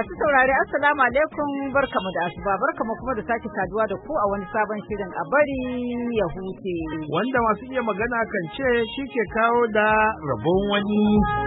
Masu saurari assalamu alaikum barkamu da asuba barkamu kuma da sake saduwa da ku a wani sabon shirin a bari ya huce. Wanda masu iya magana kan ce shi ke kawo da rabon wani.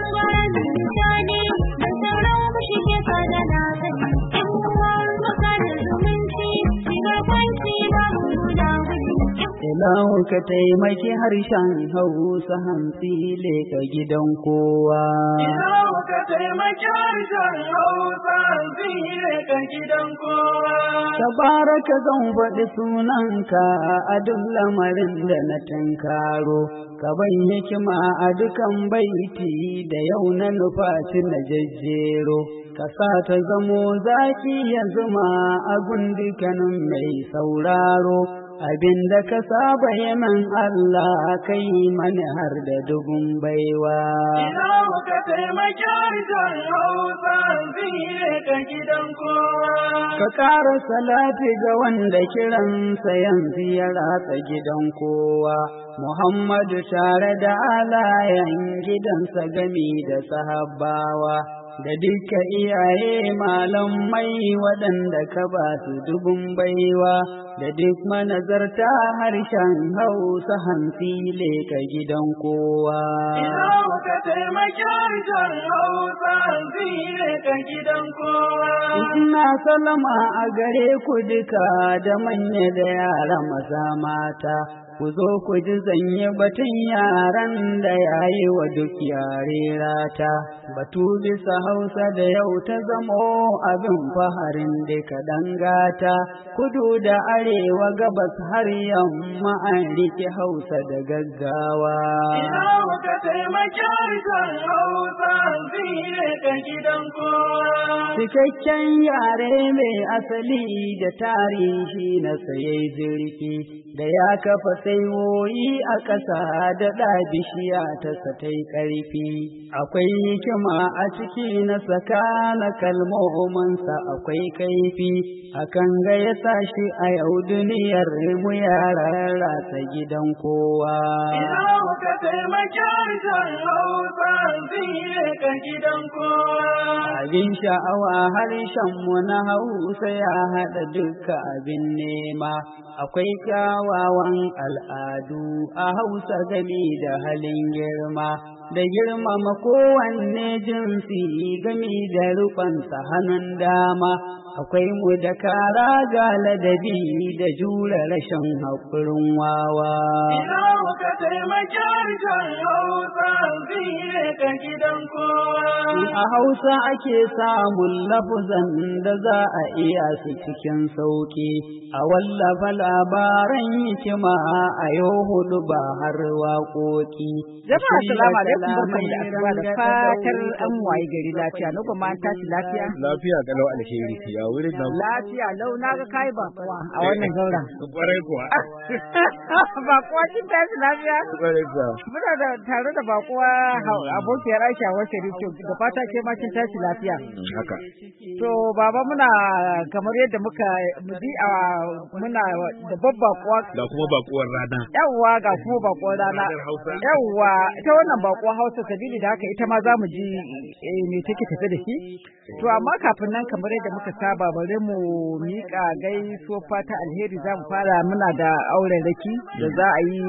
Ilahu ka taimaki harshen Hausa hantsi leka gidan kowa. Ilahu ka taimaki harshen Hausa hantsi leka gidan kowa. Tabaraka zan faɗi sunanka a duk lamarin da na tunkaro. Ka ban hikima a dukan baiti da yau na nufaci na jejjero. Ka sa ta zamo zaki ya zuma a gundukanin mai sauraro. Abinda ka saba yaman Allah kai mani har da dubun baiwa. Ilahu ka taimaki harshen Hausa zire ka gidan kowa. Ka ƙara salati ga wanda kiransa yanzu ya ratsa gidan kowa. Muhammadu tare da alayen gidansa gami da sahabbawa. Da duka iyaye malamai waɗanda ka ba su dubun baiwa, da duk manazarta harshen Hausa hantsi leka gidan kowa. Ilahu ka taimaki harshen Hausa hantsi leka gidan kowa. Ina salama a gare ku duka da manya da yara maza mata. Ku zo ku ji zanye batun yaran da yayi wa duk yare rata, batu bisa Hausa da yau ta zamo abin faharin da ka dangata, kudu da arewa gabas har yamma an rike Hausa da gaggawa. Ilahu ka taimaki harshen Hausa zire ka gidan kowa. Cikakken yare mai asali da tarihi na saye zurfi, da ya kafa saiwoyi a ƙasa da bishiya ta satai ƙarfi. Akwai hikima a ciki na sakana kalmominsa akwai kaifi, hakan ga ya shi a yau duniyar mu yaran rasa gidan kowa. Ilahu ka taimaki harshen Hausa zire ka gidan kowa. Abin sha'awa harshen mu na Hausa ya haɗa duka abin nema, akwai kyawawan al'adu a Hausa gami da halin girma, da girmama kowanne jinsi gami da rufansa hannun dama, akwai mu da kara ga ladabi da jure rashin haƙurin wawa. Ilahu ka taimaki harshen Hausa zire ka gidan kowa. A Hausa ake samun lafuzan da za a iya su cikin sauƙi, a wallafa labaran hikima a yau hudu ba har waƙoƙi. Jama'a salamu alaikum barkamu da asuba da fatar an waye gari lafiya, na kuma an tashi lafiya. Lafiya galau alheri ya wuri da lafiya lau na ga kai bakuwa a wannan gauran. Kwarai kuwa. Bakuwa kin tashi lafiya? Kwarai kuwa. Muna da tare da bakuwa abokiyar Aisha wacce Rito da fata ke ma kin tashi lafiya. Haka. To baba muna kamar yadda muka ji a muna da babba kuwa. Da kuma bakuwar rana. Yawwa ga kuma bakuwar rana. Yawwa ita wannan bakuwar Hausa sabili da haka ita ma za mu ji me take tafe da shi. To amma kafin nan kamar yadda muka saba bari mu miƙa gaisuwar fata alheri za mu fara muna da auren raki da za a yi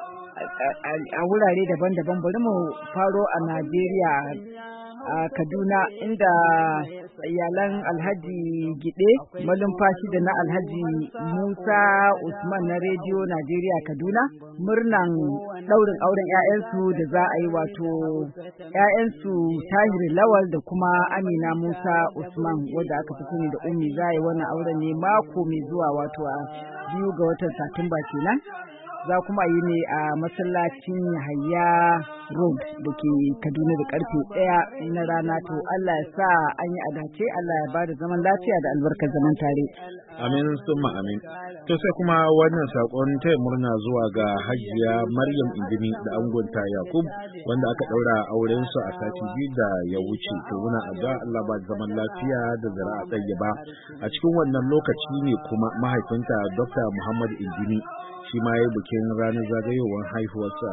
a wurare daban-daban bari mu faro a Najeriya a Kaduna inda iyalan Alhaji Gide malumfashi da na Alhaji Musa Usman na Rediyo Najeriya Kaduna murnan daurin auren 'ya'yansu da za a yi wato 'ya'yansu Tahir Lawal da kuma Amina Musa Usman wadda aka fi sani da Ummi za a yi wannan auren ne mako mai zuwa wato a 2 ga watan Satumba kenan. Za kuma yi ne a masallacin Yahaya Road da ke Kaduna da karfe 1 na rana. To Allah ya sa an yi adace, Allah ya bada zaman lafiya da albarkar zaman tare. Amin summa amin. To sai kuma wannan sakon taya murna zuwa ga Hajiya Maryam Indimi da angonta Yakub wanda aka daura auren su a sati biyu da ya wuce. To muna addu'a Allah ba zaman lafiya da zuri'a tayyiba. A cikin wannan lokaci ne kuma mahaifinta Dr. Muhammad Indimi shi ma ya bikin ranar zagayowar haihuwarsa.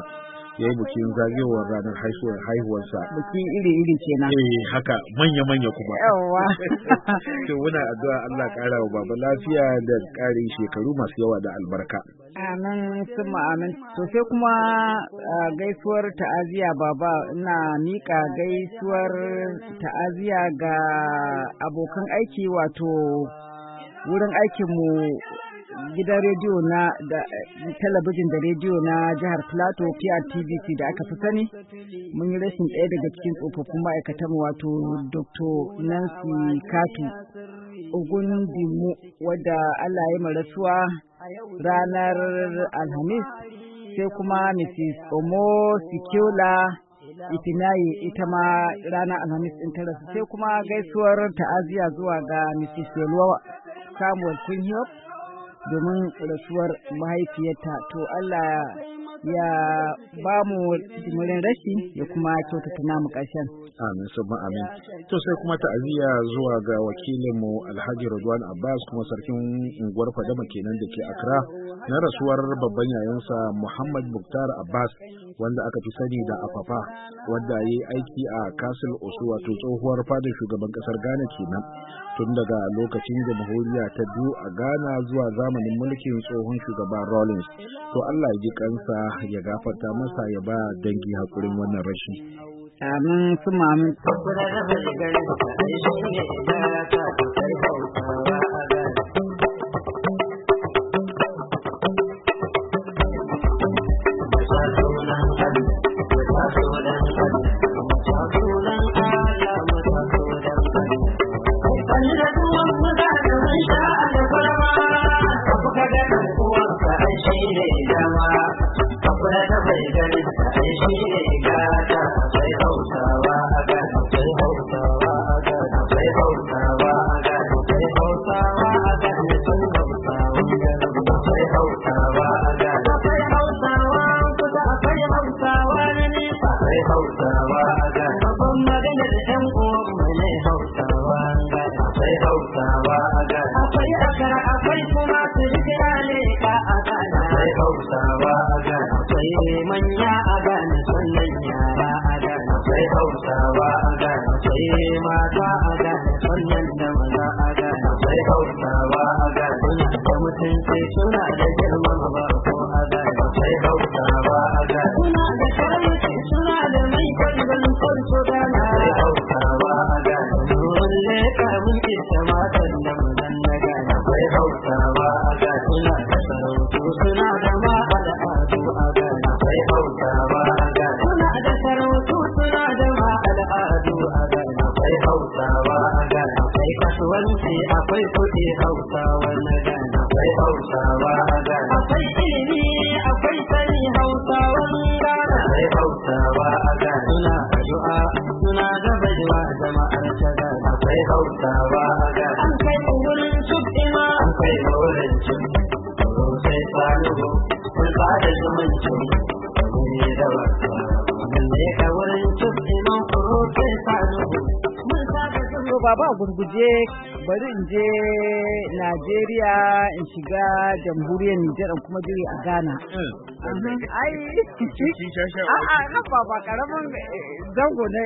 ya yi bikin zagayowar ranar haihuwarsa. Biki iri-iri kenan. Haka manya-manya kuma. Yawwa. To muna addu'a Allah ƙara wa baba lafiya da ƙarin shekaru masu yawa da albarka. Amin summa amin. To sai kuma gaisuwar ta'aziya baba, ina mika gaisuwar ta'aziya ga abokan aiki, wato wurin aikinmu gidan rediyo na da talabijin da rediyo na jihar Plateau PRTVC da aka fi sani. Mun yi rashin ɗaya daga cikin tsofaffin ma'aikatan, wato Dr. Nancy Katu Ogundimu, wadda Allah ya yi rasuwa ranar Alhamis. Sai kuma Mrs. Omo Sikiola Itinaye, ita ma ranar Alhamis ɗin ta rasu. Sai kuma gaisuwar ta'aziya zuwa ga Mrs. Yelwa Samuel Kunhiyop domin rasuwar mahaifiyarta. To Allah ya ba mu jimirin rashi ya kuma kyautata namu ƙarshen. Amin sabon amin. To sai kuma ta'aziyya zuwa ga wakilinmu Alhaji Radwan Abbas, kuma sarkin unguwar Fadama kenan da ke Accra, na rasuwar babban yayansa Muhammad Muktar Abbas, wanda aka fi sani da Afafa, wanda ya yi aiki a Castle Osu, wato tsohuwar fadar shugaban ƙasar Ghana kenan, tun daga lokacin jamhuriya ta biyu a Ghana zuwa zamanin mulkin tsohon shugaban Rawlings. To Allah ya ji kansa, ya gafarta masa, ya ba dangi hakurin wannan rashi. Amin summa amin. Akwai kuɗi Hausawa na Ghana, akwai Hausawa a Ghana, akwai ilimi, akwai sani Hausawa Ghana, akwai Hausawa a Ghana, suna addu'a, suna da baiwa jama'ar ta Ghana, akwai Hausawa a Ghana, an kai wurin tuɗima, an kai wurin tuɗima, sai saluhu, kun da zumunci, ne da wasa, ne ka wurin tuɗima, sai saluhu. To baba, gurguje bari in je Najeriya, in shiga jamhuriyar Nijar, kuma jiri a Ghana. Ai, a'a nan ba karamin zango ne.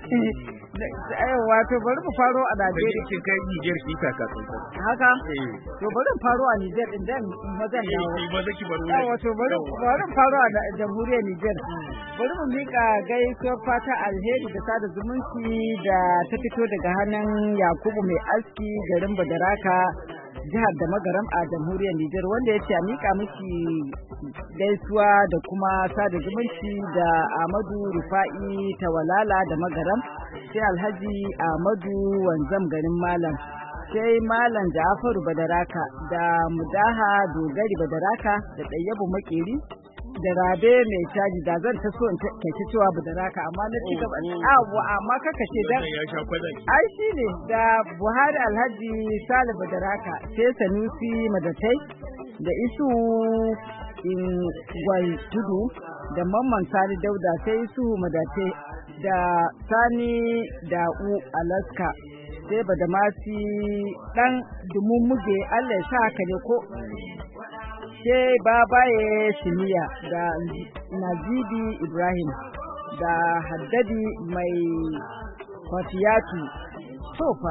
Wato bari mu faro a Najeriya. Kin kai Nijar ki ka tsantsan. Haka? To bari mu faro a Nijar din dan mazan dawo. Wato bari mu faro a jamhuriyar Nijar. Bari mu mika gaisuwar fata alheri da sada zumunci da ta fito daga hannun Yakubu mai aski garin Badaraka, jihar da Magaram a jamhuriyar Nijar, wanda ya ce a mika miki gaisuwa da kuma sada zumunci da Ahmadu Rufa'i Tawalala da Magaram, sai Alhaji Ahmadu Wanzam garin Malam, sai Malam Ja'faru Badaraka da Mudaha Dogari Badaraka da Ɗayyabu Makeri da Rabe mai caji. Da zan ta so in kai cewa Badaraka, amma na ci gaba amma kaka ce dan ai shine da Buhari Alhaji Sale Badaraka, sai Sanusi Madatai da Isu in Gwal Tudu da Mamman Sani Dauda, sai Isu Madatai da Sani Da'u Alaska, sai Badamasi dan Dumumuge. Allah ya sa haka ne ko sai Babaye Simiya da Nazibi Ibrahim da Haddadi mai Fatiyatu Sofa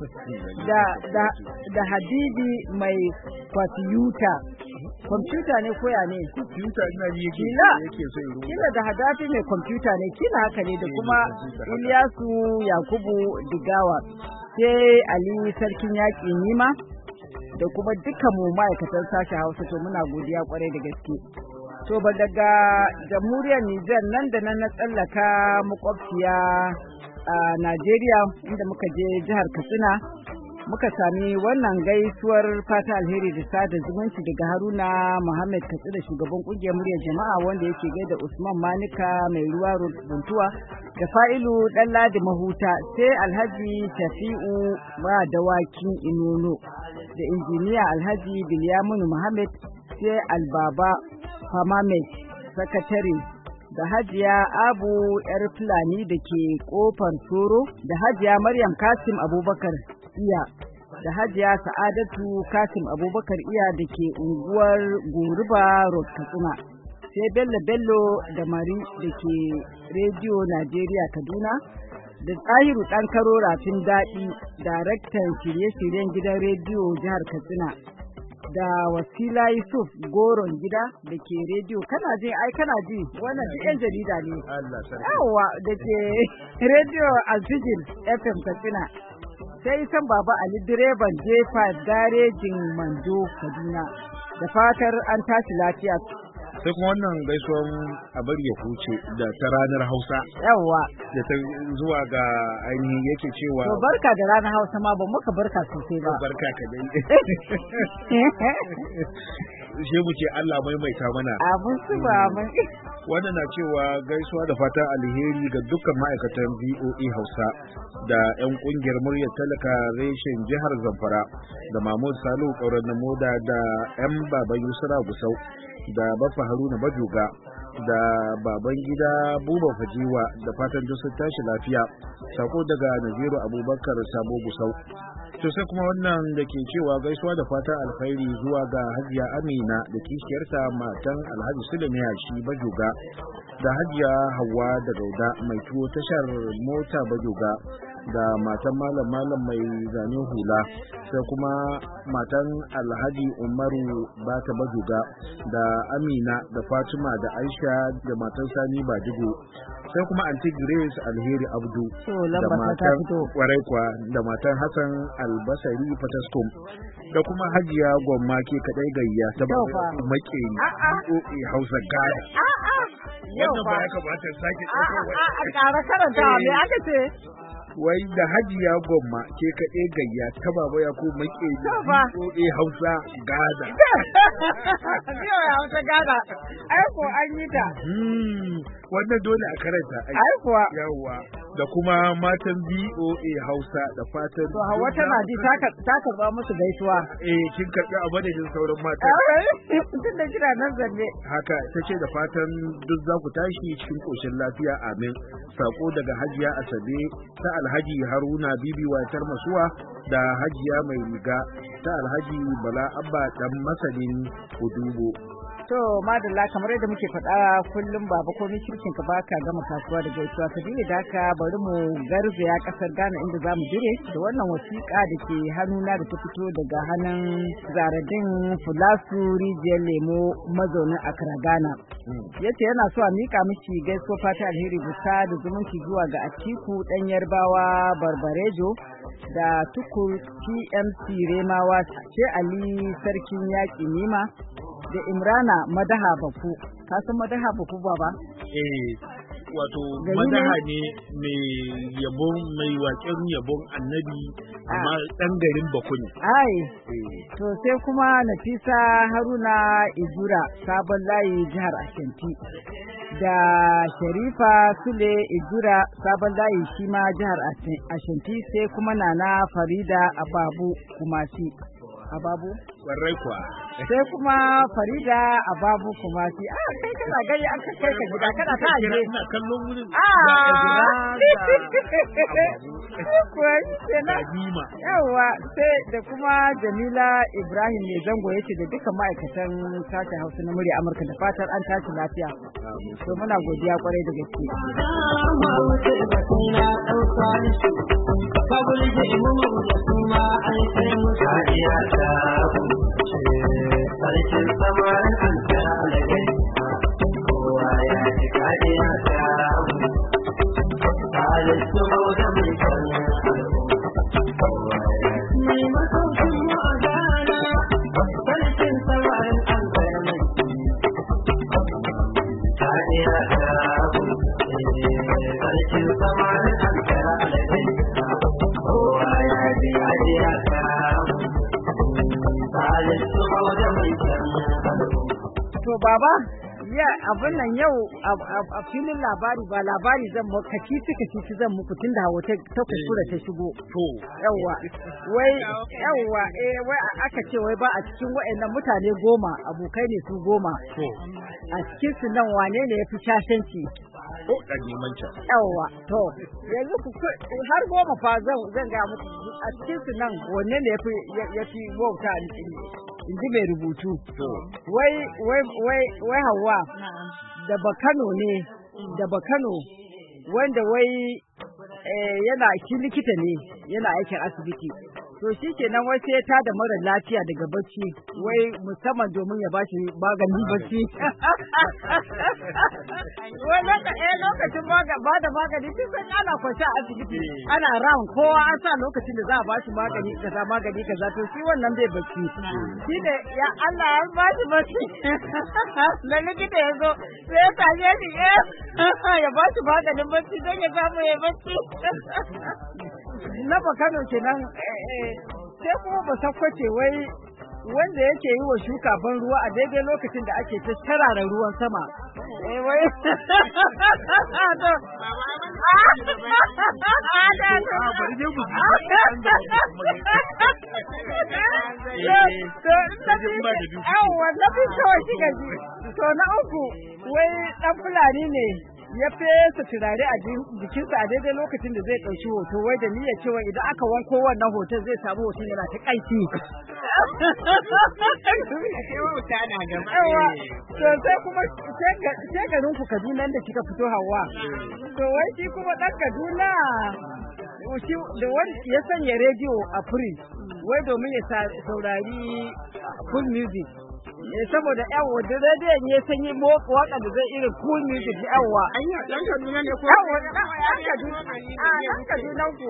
da Habibi mai Fatiyuta. Kwamfuta ne koya ne? Kwamfuta ina yi yake so yi. Kila da Hadafi mai kwamfuta ne, kila haka ne, da kuma Ilyasu Yakubu Digawa, sai Ali Sarkin Yaƙi Nima, da kuma dukkan mu ma'aikatan sashen Hausa, to muna godiya kwarai da gaske. To ba daga jamhuriyar Nijar nan da nan na tsallaka makwabciya a Najeriya, inda muka je jihar Katsina. Muka sami wannan gaisuwar fata alheri da sada zumunci daga Haruna Muhammad Katsina, shugaban kungiyar muryar jama'a, wanda yake gaida Usman Manika mai ruwa Buntuwa da Fa'ilu Ɗanladi Mahuta, sai Alhaji Shafi'u ba dawakin Inono da injiniya Alhaji Bilyaminu Muhammad, sai Albaba Famamet sakatare, da Hajiya Abu yar Fulani da ke kofar Soro, da Hajiya Maryam Kasim Abubakar Iya, da Hajiya Sa'adatu Kasim Abubakar Iya da ke unguwar Goruba Road Katsina, sai Bello da Mari da ke Radio Najeriya Kaduna, da Tsahiru ɗan Karo Rafin Daɗi, daraktan shirye-shiryen gidan rediyo jihar Katsina, da Wasila Yusuf Goron gida da ke rediyo kana ji wannan duk yan jarida ne yawa da ke rediyo Alfijin FM Katsina, sai san Baba Ali direban J5 garejin Mando Kaduna, da fatar an tashi lafiya. Sai kuma wannan gaisuwan abar ya huce da ta ranar Hausa yawa da ta zuwa ga ainihin yake cewa to barka da ranar Hausa ma ba muka barka sosai ba. Barka ka dai. Sai mu ce Allah maimaita mana. Abun su ba mun. Wannan na cewa gaisuwa da fatan alheri ga dukkan ma'aikatan VOA Hausa da 'yan kungiyar muryar talaka reshen jihar Zamfara, da Mahmud Salihu Kauran Namoda, da 'yan Baba Yusra Gusau, da Baffa Haruna Bajoga, da baban gida Buba Fajiwa, da fatan duk sun tashi lafiya. Sako daga Naziru Abubakar Sabo Gusau. To sai kuma wannan da ke cewa gaisuwa da fatan alkhairi zuwa ga Hajiya Amina da kishiyarta matan Alhaji Sulemiya shi Bajoga, da Hajiya Hauwa da Gauda mai tuwo tashar mota Bajoga, da matan malam mai zane hula, sai kuma matan Alhaji Umaru Bata Bajoga, da Amina da Fatima da Aisha da matan Sani Badigo, sai kuma Aunty Grace Alheri Abdu da matan Kwarai da matan Hassan Albasari Fataskum, da kuma Hajiya Gwamma ke kadai gayya ta Makeri OA Hausa Gaya. Wannan ba ya kamata sake a ƙara karanta me aka ce? Wai da Hajiya Gwamma ke kaɗai gayya ta Baba Yakubu Makeri OA Hausa Gada. Hausa Gada. Ai ko an yi ta. Wannan dole a karanta. Ai kuwa. Yawwa. Da kuma matan BOA Hausa da fatan. To Hauwa tana ji ta karba musu gaisuwa. Kin karɓi a madadin sauran mata. Tun da kira nan zanne. Haka ta ce da fatan duk za ku tashi cikin ƙoshin lafiya, amin. Sako daga Hajiya Asabe ta Alhaji Haruna Bibi Watar Masuwa, da Hajiya Mai Riga ta Alhaji Bala Abba dan masanin Udubo. To madalla, kamar yadda muke faɗa kullum baba komai kirkin ka baka gama kasuwa da gaisuwa, sabili da haka bari mu garzaya ƙasar Ghana inda za mu dire da wannan wasiƙa da ke hannuna da ta fito daga hannun Zaradin Fulasu Rijiyar Lemo mazaunin Accra Ghana. Yace yana so a miƙa mishi gaisuwa fata alheri bisa da zumunci zuwa ga Atiku ɗan Yarbawa Barbarejo, da Tukur TMC Remawa, ce Ali Sarkin Yaƙi Nima, da Imrana Madaha Baku. Ka san Madaha Baku baba? Wato Madaha ne mai waƙen yabon annabi, amma ɗan garin Baku ne. Ai, to sai kuma Nafisa Haruna Ijura Sabon Layi jihar Ashanti, da Sharifa Sule Ijura Sabon Layi shi ma jihar Ashanti, sai kuma Nana Farida Ababu Kumasi. Ababu? Warrai kuwa. Sai kuma Farida Ababu kuma shi. Kai kana gani an kai ka gida kana ta aje. Ina kallon wurin. Kuwa kenan. Yawa sai da kuma Jamila Ibrahim ne zango yace da dukkan ma'aikatan sashen Hausa na murya Amurka da fatar an tashi lafiya. To muna godiya kwarai da gaske. Sarkin samarin an talagai kowa ya ji kariya ta halittu da mai kallon al'umma mai masaukin ma'adana sarkin samarin an talagai kariya ta sarkin samarin an talagai kowa ya ji kariya ta To baba, ya abin nan yau a filin labari ba labari zan mu kaci zan muku tunda hawa ta kuskura ta shigo. To yawa wai aka ce wai ba a cikin wayannan mutane 10 abokai ne su 10. To a cikin su nan wane ne yafi shashanci? Ko dan neman ta. Yawa to yanzu ku har 10 fa zan ga muku a cikin su nan wanne ne yafi wauta in ji mai rubutu. Wai Hauwa da Bakano ne da Bakano wanda wai yana shi likita ne yana aikin asibiti. To shi kenan wai sai ta da mara lafiya daga bacci wai musamman domin ya bashi maganin bacci. Wai lokacin ba da magani tun sai ana kwance a asibiti ana round kowa an sa lokacin da za a bashi magani kaza to shi wannan bai bacci. Shi ne ya Allah ya bashi bacci. Da likita ya zo sai ya sanye shi ya bashi maganin bacci don ya samu ya bacci. Na Bakano kenan sai kuma ba sakwace wai wanda yake yi wa shuka ban ruwa a daidai lokacin da ake ta tarara ruwan sama. Wai to na uku wai dan Fulani ne ya fesa turare a jikinsa a daidai lokacin da zai ɗauki hoto wai da niyyar cewa idan aka wanko wannan hoton zai samu hoton yana ta ƙaifi. To sai kuma sai garin ku Kaduna da kika fito Hauwa. To wai shi kuma ɗan Kaduna da wani ya sanya rediyo a fridge wai domin ya saurari full music. Saboda yawa da rediyon ya sanyi waka da zai irin cool music yawa. Dan Kaduna ne ko? Yawa dan Kaduna. Dan Kaduna ko.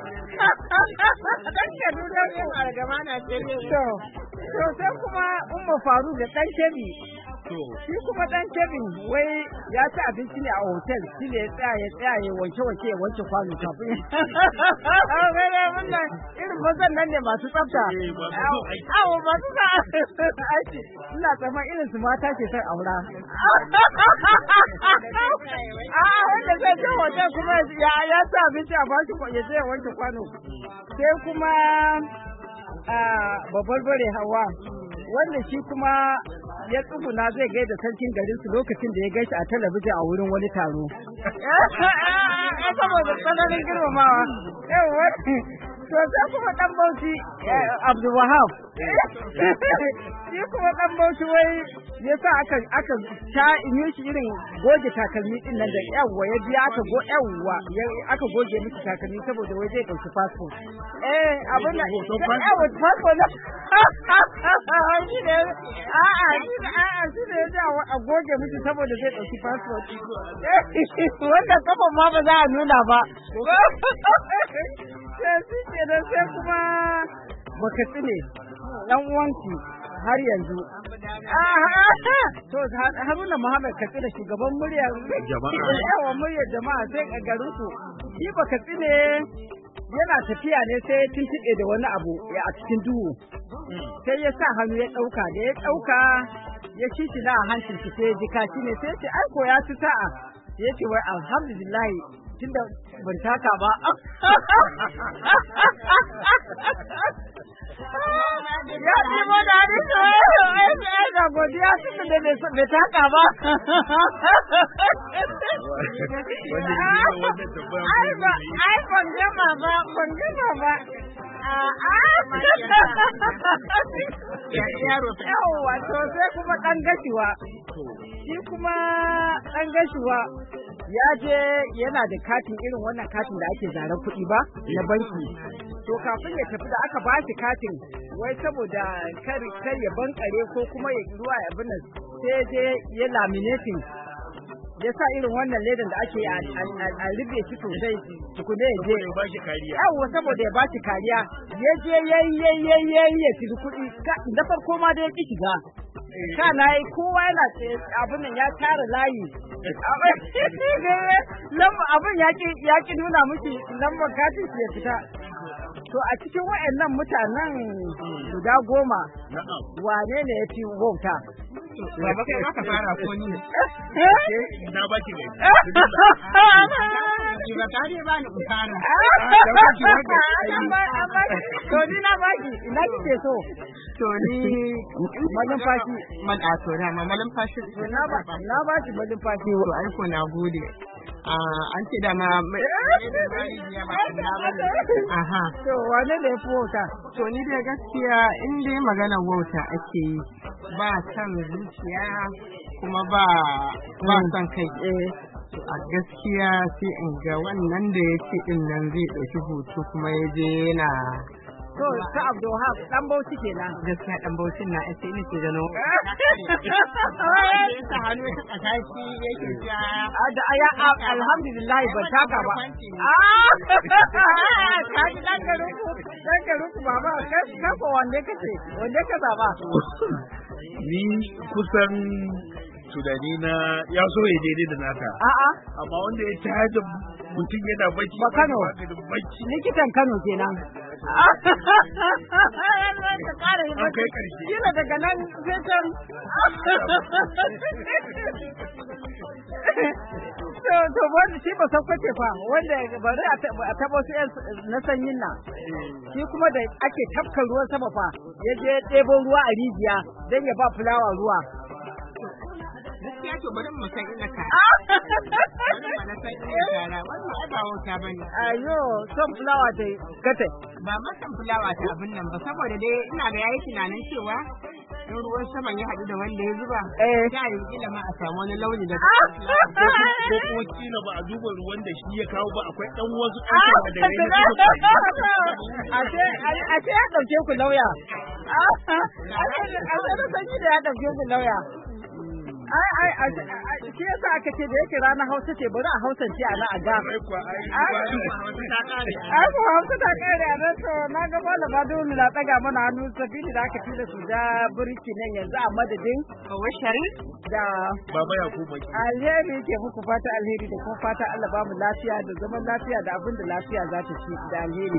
Dan Kaduna ko a gaba na ce. To sai kuma Umma Faru da dan Kebi. Shi kuma dan Kebi wai ya ci abinci ne a hotel shi ne ya tsaya ya wanke kwano kafin. Irin mazan nan ne masu tsafta. Awo masu aiki. Ina tsaman irin su mata ke son aura. Wanda zai je hotel kuma ya ci abinci a bashi ya je ya wanke kwano. Sai kuma babbar bare Hawa wanda shi kuma ya tsuguna zai gaida sarkin garin su lokacin da ya gaishe a talabijin a wurin wani taro. Saboda tsananin girmamawa. To sai kuma dan Bauchi Abdul Wahab. Shi kuma dan Bauchi wai yasa aka ta yi shi irin goge takalmi din nan da yawa ya biya aka goge miki takalmi saboda wai zai dauki passport. Abin da yawa passport na shi ne shi ne a goge miki saboda zai dauki passport. Wanda kafa ma ba za a nuna ba. Sai kuma baka tsine dan uwanki har yanzu. To Haruna Muhammad Katsina shugaban muryar jama'a sai a garin ku. Shi baka tsine yana tafiya ne sai ya tuntuɓe da wani abu a cikin duhu. Sai ya sa hannu ya ɗauka da ya ɗauka ya na a hancin shi sai ya ji kashi ne sai ya ce ai ko ya ci sa'a. Ya ce wai alhamdulillah tunda ban taka ba. Ya ce ba da hadisi ai da godiya tunda da bai taka ba. Ai ban gama ba. Yawwa to sai kuma ɗan gashiwa. Shi kuma ɗan gashiwa ya je yana da katin irin wannan katin da ake zaren kuɗi ba na banki. To kafin ya tafi da aka ba shi katin wai saboda kar ya bankare ko kuma ya ruwa ya bin sai je ya laminating ya sa irin wannan ledan da ake a rufe shi sosai tukune ya je yawo saboda ya ba shi kariya ya je ya ciri kuɗi da farko ma da ya ki shiga kana yi kowa yana abin nan ya tara layi abin ya ki nuna miki lambar katin ya fita. To a cikin waɗannan mutanen guda 10 wane ne ya fi wauta? Baba kai ka fara ko ni? Na baki ne. Ba tare ba ni fara. To ni na baki, ina kike so? To ni malumfashi. Malumfashi. Na baki malumfashi. To ai ko na gode. An ce da ma aha. To wane da ya fi wauta? To ni dai gaskiya in dai magana wauta ake yi ba san zuciya kuma ba san kai. A gaskiya sai in ga wannan da ya ce din nan zai ɗauki hoto kuma ya je yana. To ta Abdulhab dan Bauchi kenan. Gaskiya dan Bauchi na ake ni ke gano. Ta hannu ta kasa shi yake ja. Da aya alhamdulillah ban taka ba. Ka ji dan garuku baba ka ko wanda ka zaba. Ni kusan tunani na ya so ya daidai da naka. Amma wanda ya tada mutum yana bacci ba Kano. Likitan Kano kenan. Ka kare yi bacci. Kila daga nan sai can. To wanda shi ba sakwace fa wanda bari a taba su na sanyin nan. Shi kuma da ake tafka ruwan sama fa ya je ɗebo ruwa a rijiya don ya ba fulawa ruwa. Gaskiya to bari mu san ina ka. Wannan ba wauta bane. Ayo, son fulawa ta kata. Ba ma san fulawa ta abin nan ba saboda dai ina da yayi tunanin cewa in ruwan saman ya haɗu da wanda ya zuba ya yi kila ma a samu wani launi da ko kuma kila ba a duba ruwan da shi ya kawo ba akwai dan wasu ƙasa da ne a ce ya ɗauke ku lauya. A ce sanyi da ya ɗauke ku lauya. Shi yasa aka ce da yake ranar Hausa ce bari a Hausance a nan a ga. Hausa ta kare a nan to na ga malama dole na tsaga mana hannu sabili da aka tura su da burki nan yanzu a madadin Washari da Baba Yakubu. Alheri ke muku fata alheri da kuma fata Allah ba mu lafiya da zaman lafiya da abin da lafiya za ta ci da alheri.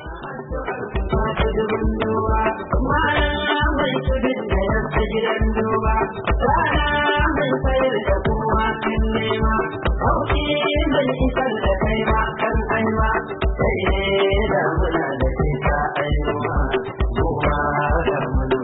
Sayar da kuma kan nema, hauki mai isar da kai ma kan aiwa, sai ne da muna da ke ta aiwa, kuma da muna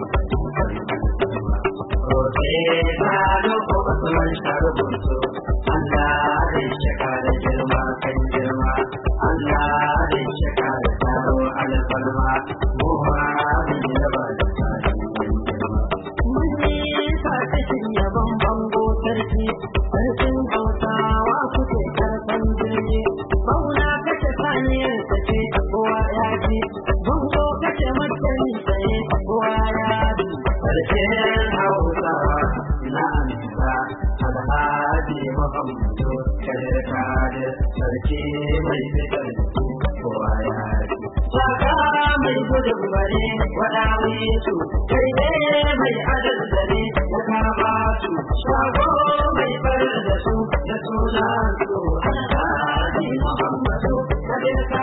roƙe ta nuku Usman Sharbutu, Allah da shaka da girma kan girma, Allah da shaka da taro alfarma, kuma mun yaba da tsarin girma. Mun yi sa cikin yabon bango sarki, sarkin Hausawa kuke karfan jirgi, bauna kace saniyar sace kowa ya ji, bango kace martani tsaye kowa ya ji, sarkin Hausawa na amsa alhaji Muhammadu Karkade, sarki mai fitar kowa ya ji. Saka mai gudun bane waɗawi su, kai ne mai adal zane ya kama su, shago mai bar da su da suna su, alhaji Muhammadu Karkade.